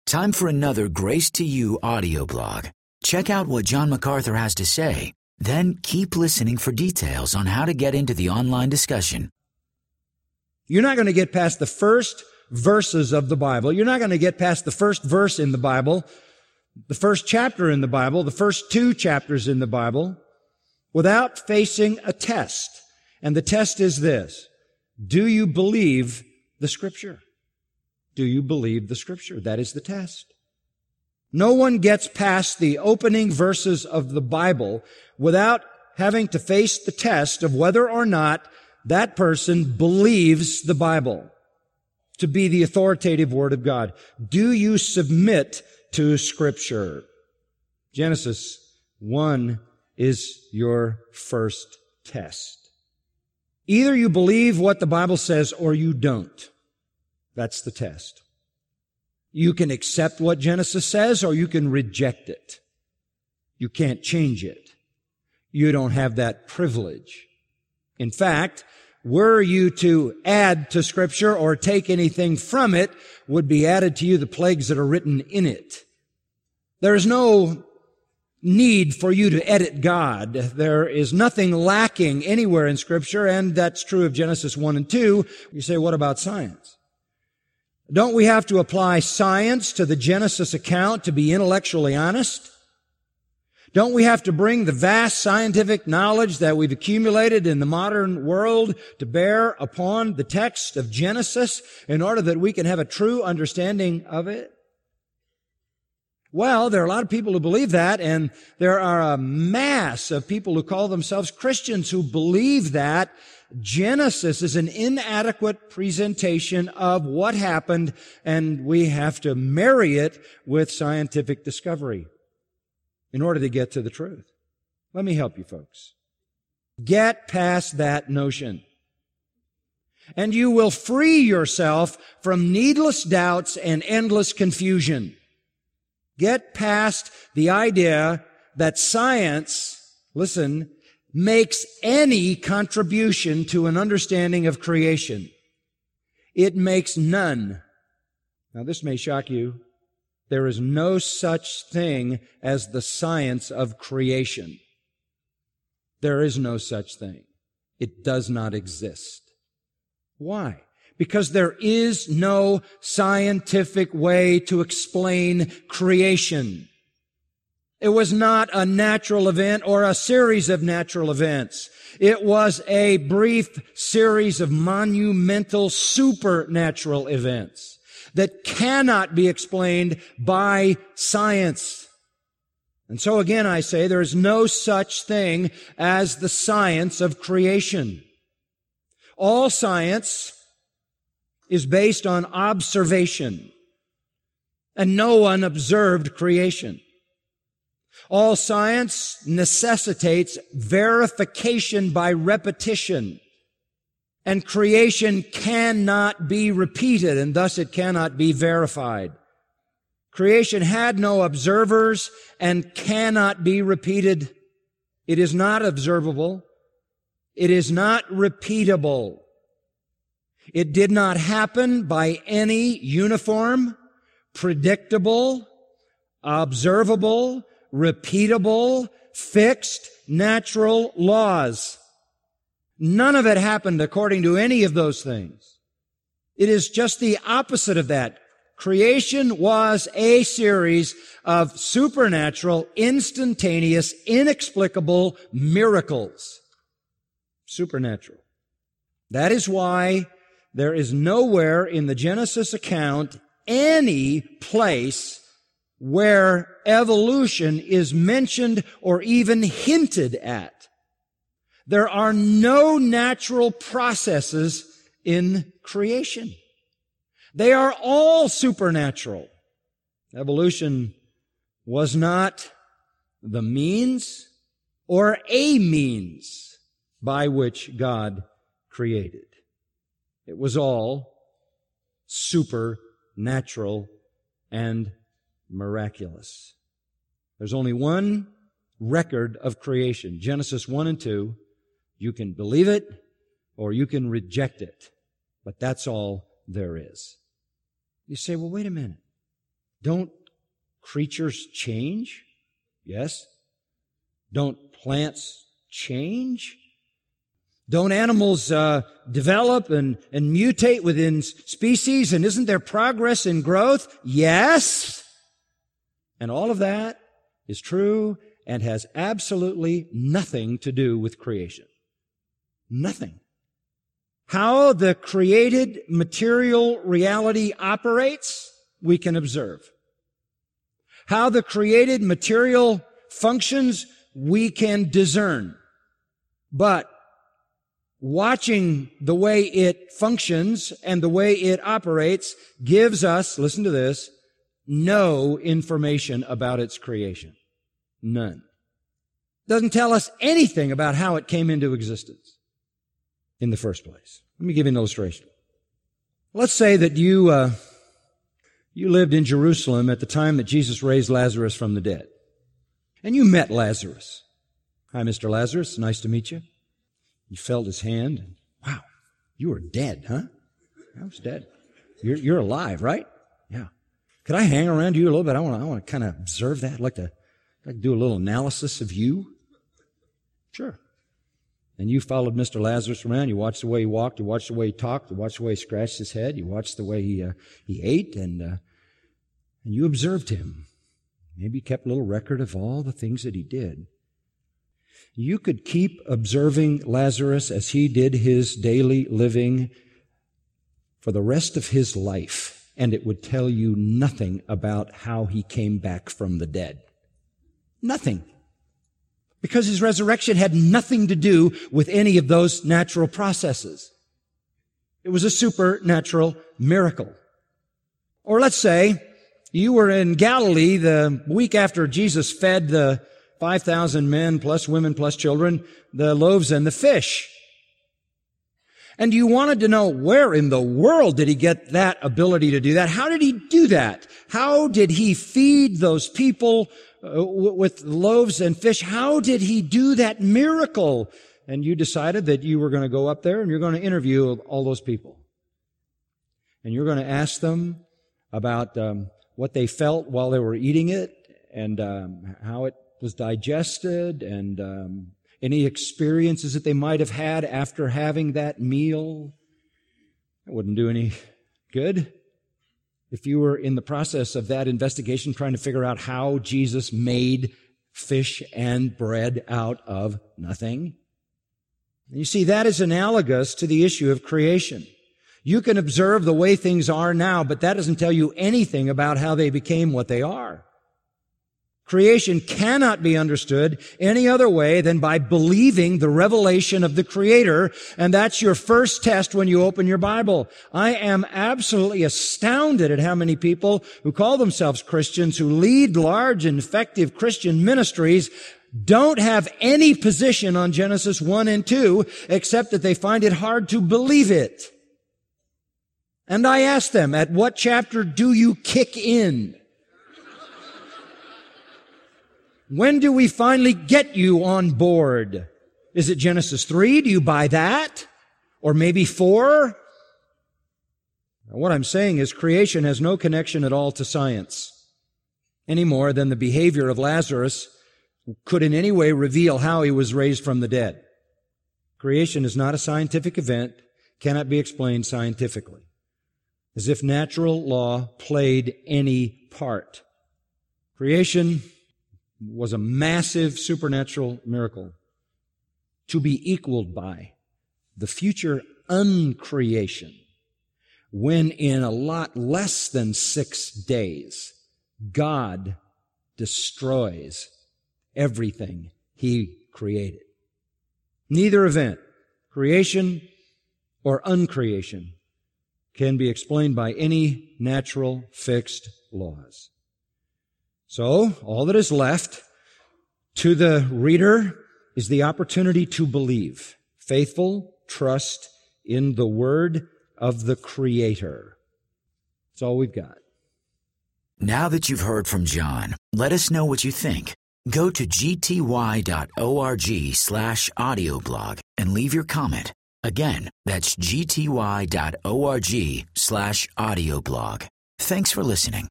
Time for another Grace to You audio blog. Check out what John MacArthur has to say, then keep listening for details on how to get into the online discussion. You're not going to get past the first verses of the Bible. You're not going to get past the first verse in the Bible, the first chapter in the Bible, the first 2 chapters in the Bible, without facing a test. And the test is this: do you believe the Scripture? Do you believe the Scripture? That is the test. No one gets past the opening verses of the Bible without having to face the test of whether or not that person believes the Bible to be the authoritative Word of God. Do you submit to Scripture? Genesis 1 is your first test. Either you believe what the Bible says or you don't. That's the test. You can accept what Genesis says or you can reject it. You can't change it. You don't have that privilege. In fact, were you to add to Scripture or take anything from it, would be added to you the plagues that are written in it. There is no need for you to edit God. There is nothing lacking anywhere in Scripture, and that's true of Genesis 1 and 2. You say, what about science? Don't we have to apply science to the Genesis account to be intellectually honest? Don't we have to bring the vast scientific knowledge that we've accumulated in the modern world to bear upon the text of Genesis in order that we can have a true understanding of it? Well, there are a lot of people who believe that, and there are a mass of people who call themselves Christians who believe that Genesis is an inadequate presentation of what happened, and we have to marry it with scientific discovery in order to get to the truth. Let me help you folks. Get past that notion, and you will free yourself from needless doubts and endless confusion. Get past the idea that science, listen, makes any contribution to an understanding of creation. It makes none. Now, this may shock you. There is no such thing as the science of creation. There is no such thing. It does not exist. Why? Because there is no scientific way to explain creation. It was not a natural event or a series of natural events. It was a brief series of monumental supernatural events that cannot be explained by science. And so again, I say there is no such thing as the science of creation. All science is based on observation, and no one observed creation. All science necessitates verification by repetition, and creation cannot be repeated, and thus it cannot be verified. Creation had no observers and cannot be repeated. It is not observable. It is not repeatable. It did not happen by any uniform, predictable, observable, repeatable, fixed, natural laws. None of it happened according to any of those things. It is just the opposite of that. Creation was a series of supernatural, instantaneous, inexplicable miracles. Supernatural. That is why there is nowhere in the Genesis account any place where evolution is mentioned or even hinted at. There are no natural processes in creation. They are all supernatural. Evolution was not the means or a means by which God created. It was all supernatural and miraculous. There's only one record of creation, Genesis 1 and 2. You can believe it or you can reject it, but that's all there is. You say, well, wait a minute. Don't creatures change? Yes. Don't plants change? Don't animals develop and mutate within species? And isn't there progress in growth? Yes. And all of that is true and has absolutely nothing to do with creation. Nothing. How the created material reality operates, we can observe. How the created material functions, we can discern. But watching the way it functions and the way it operates gives us, listen to this, no information about its creation. None. Doesn't tell us anything about how it came into existence in the first place. Let me give you an illustration. Let's say that you lived in Jerusalem at the time that Jesus raised Lazarus from the dead. And you met Lazarus. Hi, Mr. Lazarus. Nice to meet you. You felt his hand. And, wow, you were dead, huh? I was dead. You're alive, right? Yeah. Could I hang around you a little bit? I want to kind of observe that. I'd like to do a little analysis of you. Sure. And you followed Mr. Lazarus around. You watched the way he walked. You watched the way he talked. You watched the way he scratched his head. You watched the way he ate, and you observed him. Maybe you kept a little record of all the things that he did. You could keep observing Lazarus as he did his daily living for the rest of his life, and it would tell you nothing about how he came back from the dead. Nothing. Because his resurrection had nothing to do with any of those natural processes. It was a supernatural miracle. Or let's say you were in Galilee the week after Jesus fed the 5,000 men plus women plus children, the loaves and the fish. And you wanted to know, where in the world did he get that ability to do that? How did he do that? How did he feed those people with loaves and fish? How did he do that miracle? And you decided that you were going to go up there and you're going to interview all those people. And you're going to ask them about what they felt while they were eating it and how it was digested and any experiences that they might have had after having that meal. It wouldn't do any good if you were in the process of that investigation trying to figure out how Jesus made fish and bread out of nothing. You see, that is analogous to the issue of creation. You can observe the way things are now, but that doesn't tell you anything about how they became what they are. Creation cannot be understood any other way than by believing the revelation of the Creator, and that's your first test when you open your Bible. I am absolutely astounded at how many people who call themselves Christians, who lead large and effective Christian ministries, don't have any position on Genesis 1 and 2, except that they find it hard to believe it. And I ask them, at what chapter do you kick in? When do we finally get you on board? Is it Genesis 3? Do you buy that? Or maybe 4? What I'm saying is creation has no connection at all to science, any more than the behavior of Lazarus could in any way reveal how he was raised from the dead. Creation is not a scientific event, cannot be explained scientifically, as if natural law played any part. Creation was a massive supernatural miracle to be equaled by the future uncreation, when in a lot less than 6 days, God destroys everything He created. Neither event, creation or uncreation, can be explained by any natural fixed laws. So, all that is left to the reader is the opportunity to believe. Faithful trust in the Word of the Creator. That's all we've got. Now that you've heard from John, let us know what you think. Go to gty.org/audioblog and leave your comment. Again, that's gty.org/audioblog. Thanks for listening.